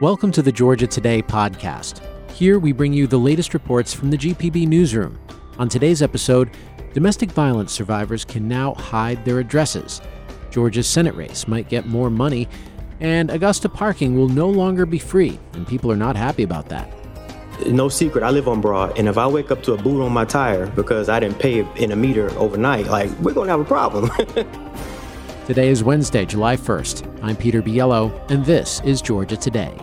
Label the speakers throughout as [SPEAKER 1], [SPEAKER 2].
[SPEAKER 1] Welcome to the Georgia Today podcast. Here we bring you the latest reports from the GPB newsroom. On today's episode, domestic violence survivors can now hide their addresses. Georgia's Senate race might get more money, and Augusta parking will no longer be free, and people are not happy about that.
[SPEAKER 2] No secret, I live on Broad, and if I wake up to a boot on my tire because I didn't pay in a meter overnight, we're going to have a problem.
[SPEAKER 1] Today is Wednesday, July 1st. I'm Peter Biello, and this is Georgia Today.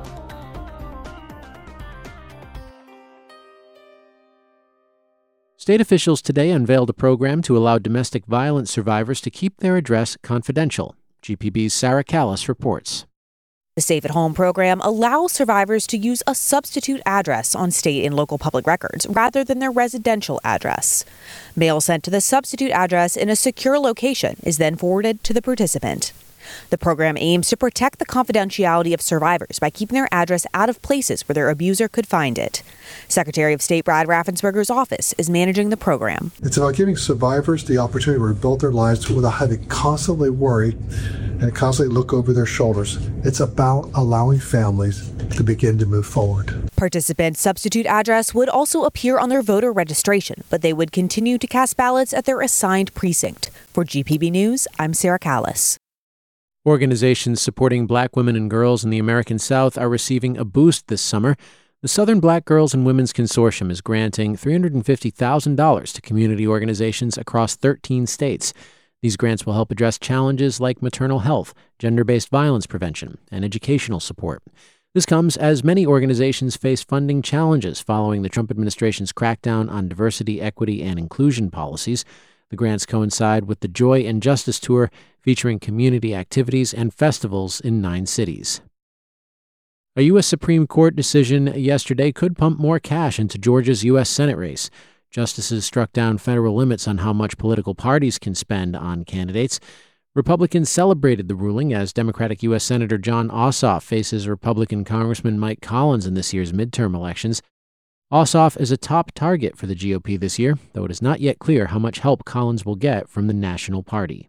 [SPEAKER 1] State officials today unveiled a program to allow domestic violence survivors to keep their address confidential. GPB's Sarah Callis reports.
[SPEAKER 3] The Safe at Home program allows survivors to use a substitute address on state and local public records rather than their residential address. Mail sent to the substitute address in a secure location is then forwarded to the participant. The program aims to protect the confidentiality of survivors by keeping their address out of places where their abuser could find it. Secretary of State Brad Raffensperger's office is managing the program.
[SPEAKER 4] It's about giving survivors the opportunity to rebuild their lives without having to constantly worry and constantly look over their shoulders. It's about allowing families to begin to move forward.
[SPEAKER 3] Participants' substitute address would also appear on their voter registration, but they would continue to cast ballots at their assigned precinct. For GPB News, I'm Sarah Callis.
[SPEAKER 1] Organizations supporting black women and girls in the American South are receiving a boost this summer. The Southern Black Girls and Women's Consortium is granting $350,000 to community organizations across 13 states. These grants will help address challenges like maternal health, gender-based violence prevention, and educational support. This comes as many organizations face funding challenges following the Trump administration's crackdown on diversity, equity, and inclusion policies. The grants coincide with the Joy and Justice Tour, featuring community activities and festivals in 9 cities. A U.S. Supreme Court decision yesterday could pump more cash into Georgia's U.S. Senate race. Justices struck down federal limits on how much political parties can spend on candidates. Republicans celebrated the ruling as Democratic U.S. Senator Jon Ossoff faces Republican Congressman Mike Collins in this year's midterm elections. Ossoff is a top target for the GOP this year, though it is not yet clear how much help Collins will get from the National Party.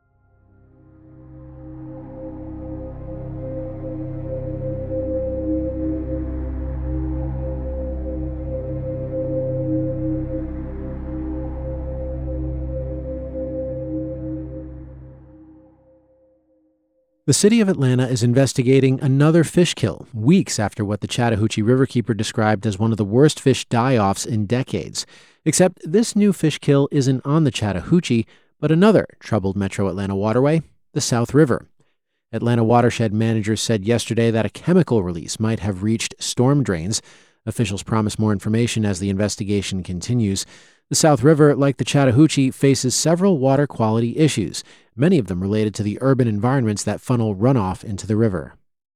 [SPEAKER 1] The city of Atlanta is investigating another fish kill, weeks after what the Chattahoochee Riverkeeper described as one of the worst fish die-offs in decades. Except this new fish kill isn't on the Chattahoochee, but another troubled Metro Atlanta waterway, the South River. Atlanta watershed managers said yesterday that a chemical release might have reached storm drains. Officials promise more information as the investigation continues. The South River, like the Chattahoochee, faces several water quality issues, many of them related to the urban environments that funnel runoff into the river.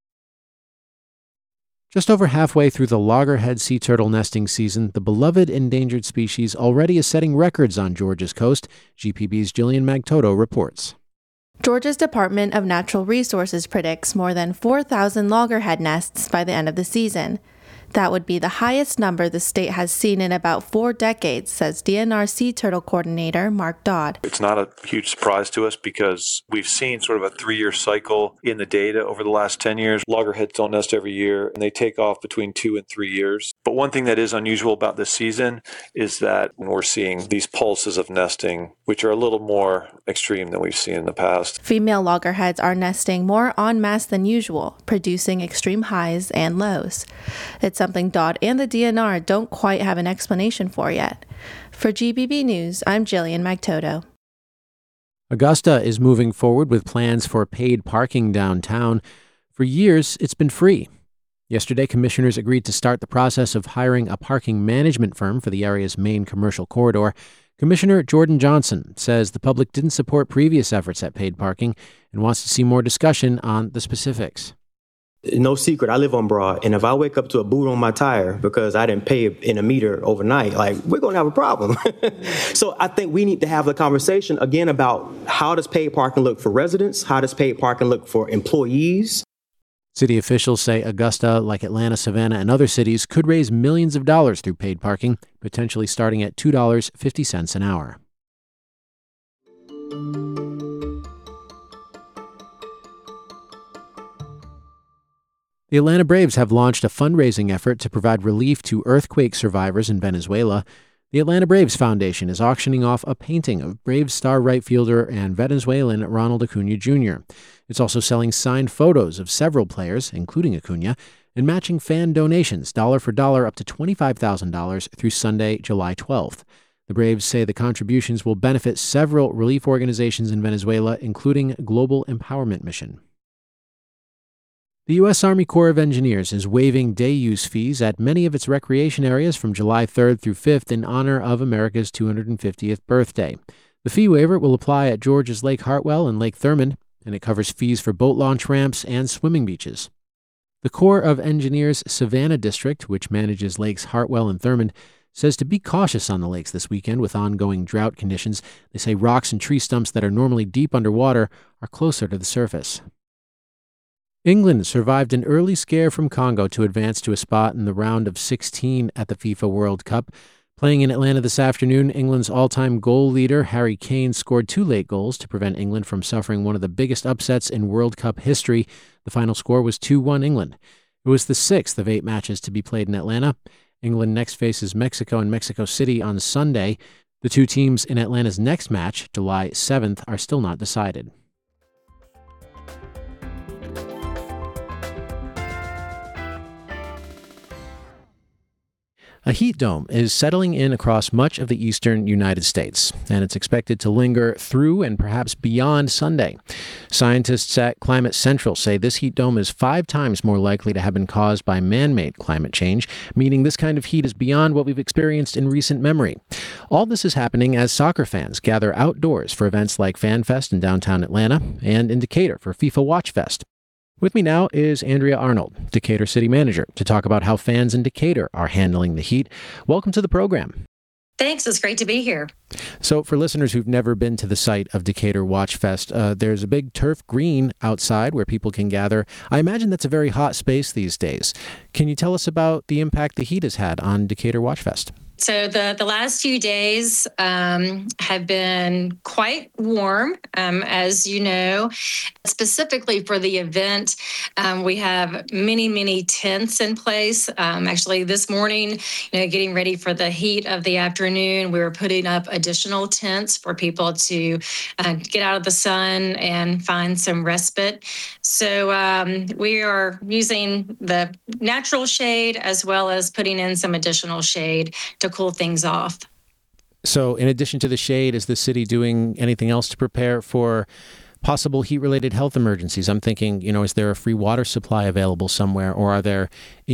[SPEAKER 1] Just over halfway through the loggerhead sea turtle nesting season, the beloved endangered species already is setting records on Georgia's coast. GPB's Jillian Magtoto reports.
[SPEAKER 5] Georgia's Department of Natural Resources predicts more than 4,000 loggerhead nests by the end of the season. That would be the highest number the state has seen in about 4 decades, says DNR Sea Turtle Coordinator Mark Dodd.
[SPEAKER 6] It's not a huge surprise to us because we've seen sort of a 3-year cycle in the data over the last 10 years. Loggerheads don't nest every year, and they take off between 2 and 3 years. But one thing that is unusual about this season is that we're seeing these pulses of nesting, which are a little more extreme than we've seen in the past.
[SPEAKER 5] Female loggerheads are nesting more en masse than usual, producing extreme highs and lows. It's something Dodd and the DNR don't quite have an explanation for yet. For GBB News, I'm Jillian Magtoto.
[SPEAKER 1] Augusta is moving forward with plans for paid parking downtown. For years, it's been free. Yesterday, commissioners agreed to start the process of hiring a parking management firm for the area's main commercial corridor. Commissioner Jordan Johnson says the public didn't support previous efforts at paid parking and wants to see more discussion on the specifics.
[SPEAKER 2] No secret, I live on Broad, and if I wake up to a boot on my tire because I didn't pay in a meter overnight, we're going to have a problem. So I think we need to have a conversation again about how does paid parking look for residents? How does paid parking look for employees?
[SPEAKER 1] City officials say Augusta, like Atlanta, Savannah, and other cities, could raise millions of dollars through paid parking, potentially starting at $2.50 an hour. The Atlanta Braves have launched a fundraising effort to provide relief to earthquake survivors in Venezuela. The Atlanta Braves Foundation is auctioning off a painting of Braves star right fielder and Venezuelan Ronald Acuna Jr. It's also selling signed photos of several players, including Acuna, and matching fan donations dollar for dollar up to $25,000 through Sunday, July 12th. The Braves say the contributions will benefit several relief organizations in Venezuela, including Global Empowerment Mission. The U.S. Army Corps of Engineers is waiving day use fees at many of its recreation areas from July 3rd through 5th in honor of America's 250th birthday. The fee waiver will apply at Georgia's Lake Hartwell and Lake Thurmond, and it covers fees for boat launch ramps and swimming beaches. The Corps of Engineers Savannah District, which manages Lakes Hartwell and Thurmond, says to be cautious on the lakes this weekend with ongoing drought conditions. They say rocks and tree stumps that are normally deep underwater are closer to the surface. England survived an early scare from Congo to advance to a spot in the round of 16 at the FIFA World Cup. Playing in Atlanta this afternoon, England's all-time goal leader, Harry Kane, scored 2 late goals to prevent England from suffering one of the biggest upsets in World Cup history. The final score was 2-1 England. It was the 6th of 8 matches to be played in Atlanta. England next faces Mexico in Mexico City on Sunday. The two teams in Atlanta's next match, July 7th, are still not decided. A heat dome is settling in across much of the eastern United States, and it's expected to linger through and perhaps beyond Sunday. Scientists at Climate Central say this heat dome is 5 times more likely to have been caused by man-made climate change, meaning this kind of heat is beyond what we've experienced in recent memory. All this is happening as soccer fans gather outdoors for events like FanFest in downtown Atlanta and in Decatur for FIFA Watch Fest. With me now is Andrea Arnold, Decatur City Manager, to talk about how fans in Decatur are handling the heat. Welcome to the program.
[SPEAKER 7] Thanks. It's great to be here.
[SPEAKER 1] So for listeners who've never been to the site of Decatur Watch Fest, there's a big turf green outside where people can gather. I imagine that's a very hot space these days. Can you tell us about the impact the heat has had on Decatur Watch Fest?
[SPEAKER 7] So the last few days have been quite warm, as you know. Specifically for the event, we have many tents in place. Actually, this morning, getting ready for the heat of the afternoon, we were putting up additional tents for people to get out of the sun and find some respite. So we are using the natural shade as well as putting in some additional shade to cool things off.
[SPEAKER 1] So in addition to the shade, is the city doing anything else to prepare for possible heat-related health emergencies? I'm thinking, is there a free water supply available somewhere, or are there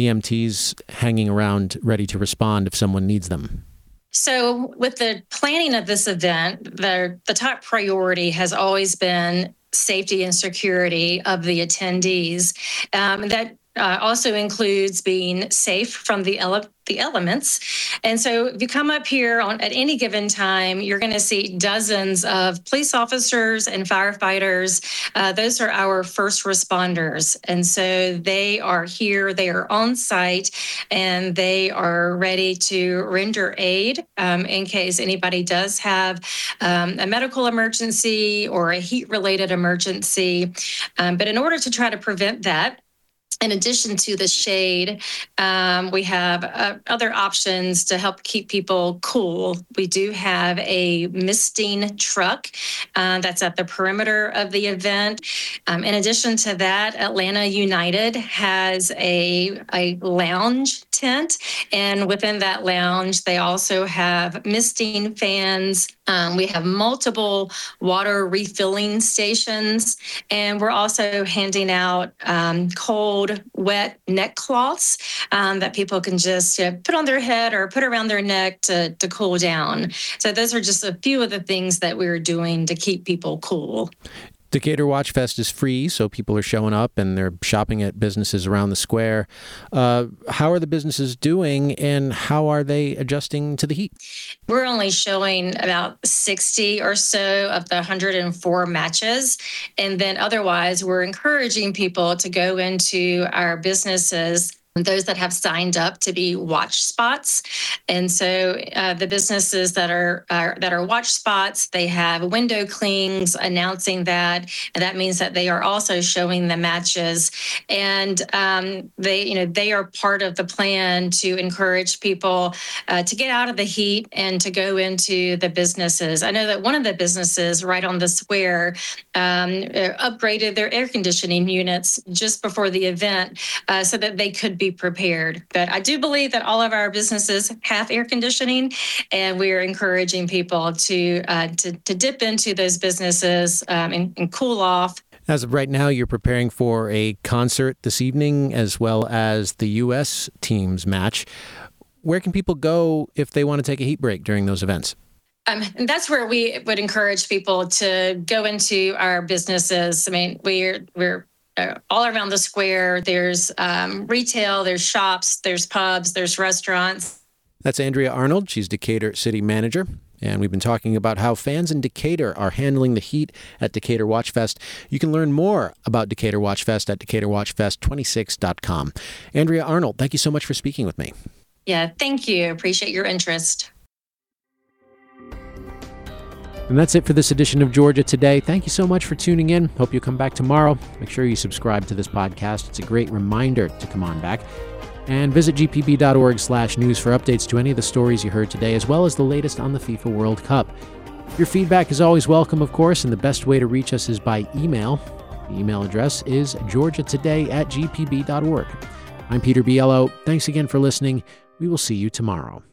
[SPEAKER 1] EMTs hanging around ready to respond if someone needs them?
[SPEAKER 7] So with the planning of this event, the top priority has always been safety and security of the attendees. That also includes being safe from the elements. And so if you come up here at any given time, you're going to see dozens of police officers and firefighters. Those are our first responders. And so they are here, they are on site, and they are ready to render aid in case anybody does have a medical emergency or a heat-related emergency. But in order to try to prevent that, in addition to the shade, we have other options to help keep people cool. We do have a misting truck that's at the perimeter of the event. In addition to that, Atlanta United has a lounge tent, and within that lounge, they also have misting fans. We have multiple water refilling stations, and we're also handing out cold, wet neck cloths that people can just put on their head or put around their neck to cool down. So those are just a few of the things that we're doing to keep people cool.
[SPEAKER 1] Decatur Watch Fest is free, so people are showing up and they're shopping at businesses around the square. How are the businesses doing, and how are they adjusting to the heat?
[SPEAKER 7] We're only showing about 60 or so of the 104 matches. And then otherwise, we're encouraging people to go into our businesses those that have signed up to be watch spots. And so the businesses that are watch spots, they have window clings announcing that, and that means that they are also showing the matches. And they are part of the plan to encourage people to get out of the heat and to go into the businesses. I know that one of the businesses right on the square upgraded their air conditioning units just before the event so that they could be prepared. But I do believe that all of our businesses have air conditioning, and we are encouraging people to dip into those businesses and cool off.
[SPEAKER 1] As of right now, you're preparing for a concert this evening as well as the U.S. team's match. Where can people go if they want to take a heat break during those events?
[SPEAKER 7] And that's where we would encourage people to go into our businesses. I mean, we're all around the square. There's retail, there's shops, there's pubs, there's restaurants. That's
[SPEAKER 1] Andrea Arnold. She's Decatur City Manager. And we've been talking about how fans in Decatur are handling the heat at Decatur Watch Fest. You can learn more about Decatur Watch Fest at DecaturWatchFest26.com. Andrea Arnold, thank you so much for speaking with me.
[SPEAKER 7] Yeah, thank you. Appreciate your interest.
[SPEAKER 1] And that's it for this edition of Georgia Today. Thank you so much for tuning in. Hope you'll come back tomorrow. Make sure you subscribe to this podcast. It's a great reminder to come on back. And visit gpb.org/news for updates to any of the stories you heard today, as well as the latest on the FIFA World Cup. Your feedback is always welcome, of course, and the best way to reach us is by email. The email address is georgiatoday@gpb.org. I'm Peter Biello. Thanks again for listening. We will see you tomorrow.